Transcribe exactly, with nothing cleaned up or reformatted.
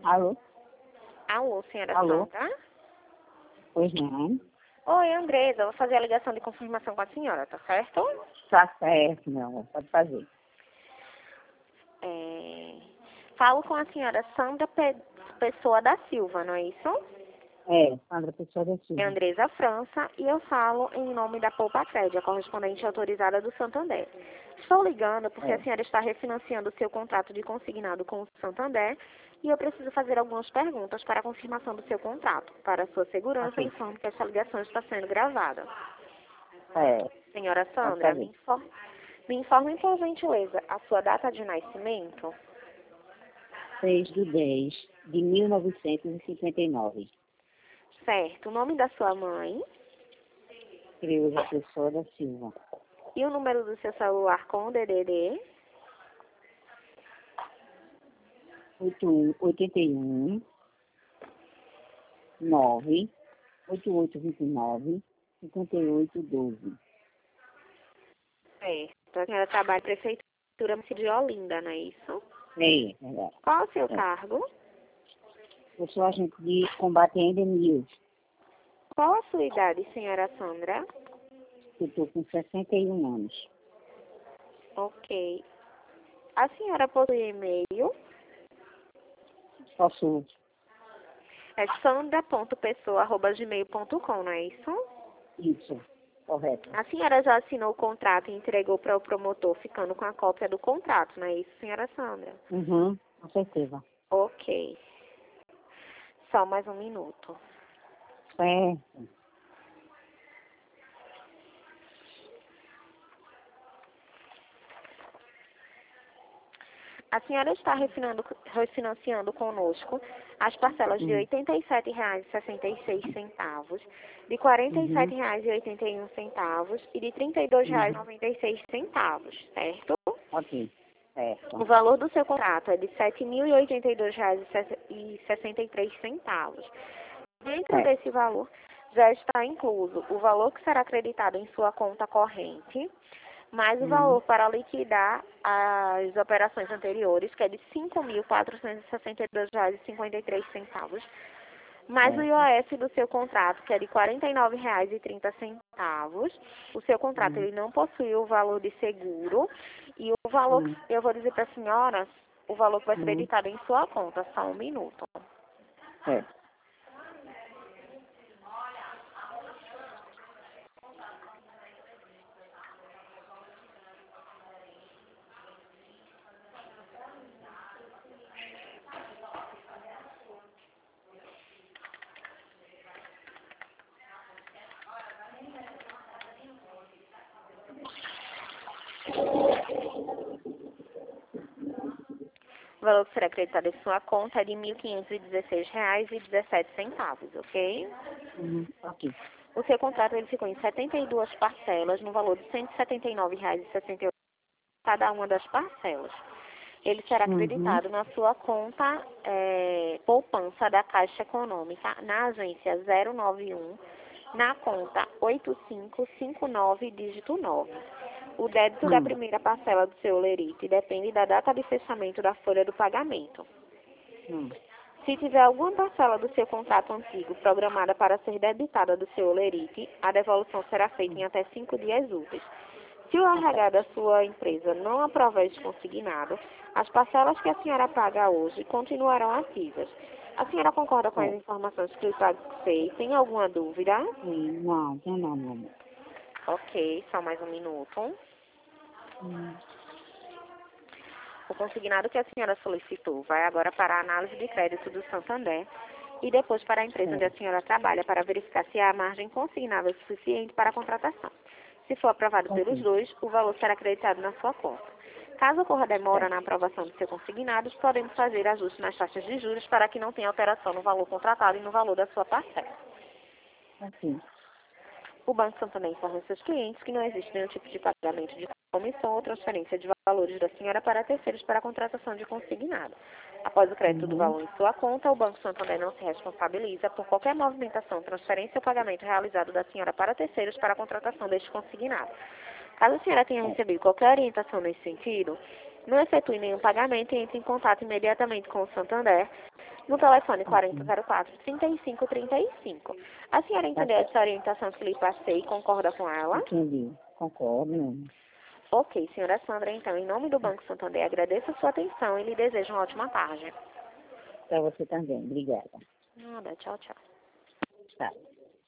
Alô? Alô, senhora Alô? Sandra? Pois não. Oi, Andresa, eu vou fazer a ligação de confirmação com a senhora, tá certo? Tá certo, meu amor. Pode fazer. É... Falo com a senhora Sandra Pe- Pessoa da Silva, não é isso? É, Sandra Pessoa da É Silva. Andresa França e eu falo em nome da Poupa Crédito, a correspondente autorizada do Santander. Estou ligando porque É. a senhora está refinanciando o seu contrato de consignado com o Santander e eu preciso fazer algumas perguntas para a confirmação do seu contrato. Para a sua segurança, eu Ok. informo que essa ligação está sendo gravada. É, Senhora pode Sandra, me fazer. informe, me informe por gentileza a sua data de nascimento, seis de dez de mil novecentos e cinquenta e nove. certo? O nome da sua mãe Creuza Pessoa da Silva. e o número do seu celular com o D D D, oito um oito um nove oito oito dois nove cinco oito um dois. certo? A senhora trabalha na Prefeitura de Olinda, não é isso? É, é verdade. Qual o seu É. cargo? Eu sou agente de combate a endemias. Qual a sua idade, senhora Sandra? Eu estou com sessenta e um anos. Ok. A senhora possui e-mail? Posso? É sandra ponto pessoa arroba gmail ponto com, não é isso? Isso. Correto. A senhora já assinou o contrato e entregou para o promotor, ficando com a cópia do contrato, não é isso, senhora Sandra? Uhum, com certeza. Ok. Só mais um minuto. Certo. A senhora está refinando- refinanciando conosco as parcelas de Hum. R$ oitenta e sete reais e sessenta e seis centavos, de R$ quarenta e Uhum. sete reais e oitenta e um centavos e de R$ trinta e dois reais e Uhum. noventa e seis centavos, certo? Ok. O Certo. valor do seu contrato é de R$ sete mil e oitenta e dois reais e sessenta e três centavos. Dentro Certo. desse valor já está incluso o valor que será acreditado em sua conta corrente, mais o Uhum. valor para liquidar as operações anteriores, que é de cinco mil quatrocentos e sessenta e dois reais e cinquenta e três centavos, mais o Certo. I O F do seu contrato, que é de quarenta e nove reais e trinta centavos. O seu contrato Uhum. ele não possui o valor de seguro e o valor, Uhum. que eu vou dizer para a senhora, o valor que vai ser Uhum. acreditado em sua conta, só um minuto. Certo. O valor que será acreditado em sua conta é de mil quinhentos e dezesseis reais e dezessete centavos, ok? Uhum. Ok. O seu contrato ele ficou em setenta e duas parcelas, no valor de cento e setenta e nove reais e sessenta e oito centavos cada uma das parcelas. Ele será Uhum. acreditado na sua conta é, poupança da Caixa Econômica, na agência zero nove um, na conta oito cinco cinco nove, dígito nove. O débito da Hum. primeira parcela do seu lerite depende da data de fechamento da folha do pagamento. Hum. Se tiver alguma parcela do seu contrato antigo programada para ser debitada do seu lerite, a devolução será feita em até cinco dias úteis. Se o Tá R H certo. da sua empresa não aprovar este consignado, as parcelas que a senhora paga hoje continuarão ativas. A senhora concorda com as Certo. informações que eu passei? Tem alguma dúvida? Sim. Não, tem não, meu amor. Ok, só mais um minuto. Hum. O consignado que a senhora solicitou vai agora para a análise de crédito do Santander e depois para a empresa onde a Certo. senhora trabalha para verificar se há margem consignável suficiente para a contratação. Se for aprovado pelos Ok. dois, o valor será acreditado na sua conta. Caso ocorra demora Certo. na aprovação do seu consignado, podemos fazer ajustes nas taxas de juros para que não tenha alteração no valor contratado e no valor da sua parcela. Ok. O Banco Santander informa seus clientes que não existe nenhum tipo de pagamento de comissão ou transferência de valores da senhora para terceiros para a contratação de consignado. Após o crédito do Uhum. valor em sua conta, o Banco Santander não se responsabiliza por qualquer movimentação, transferência ou pagamento realizado da senhora para terceiros para a contratação deste consignado. Caso a senhora tenha Certo. recebido qualquer orientação nesse sentido, não efetue nenhum pagamento e entre em contato imediatamente com o Santander no telefone quarenta zero quatro, trinta e cinco trinta e cinco. A senhora entendeu essa orientação que lhe passei e concorda com ela? Entendi. Concordo. Ok, senhora Sandra, então, em nome do Banco Santander, agradeço a sua atenção e lhe desejo uma ótima tarde. Para você também. Obrigada. Nada, tchau, tchau. Tá.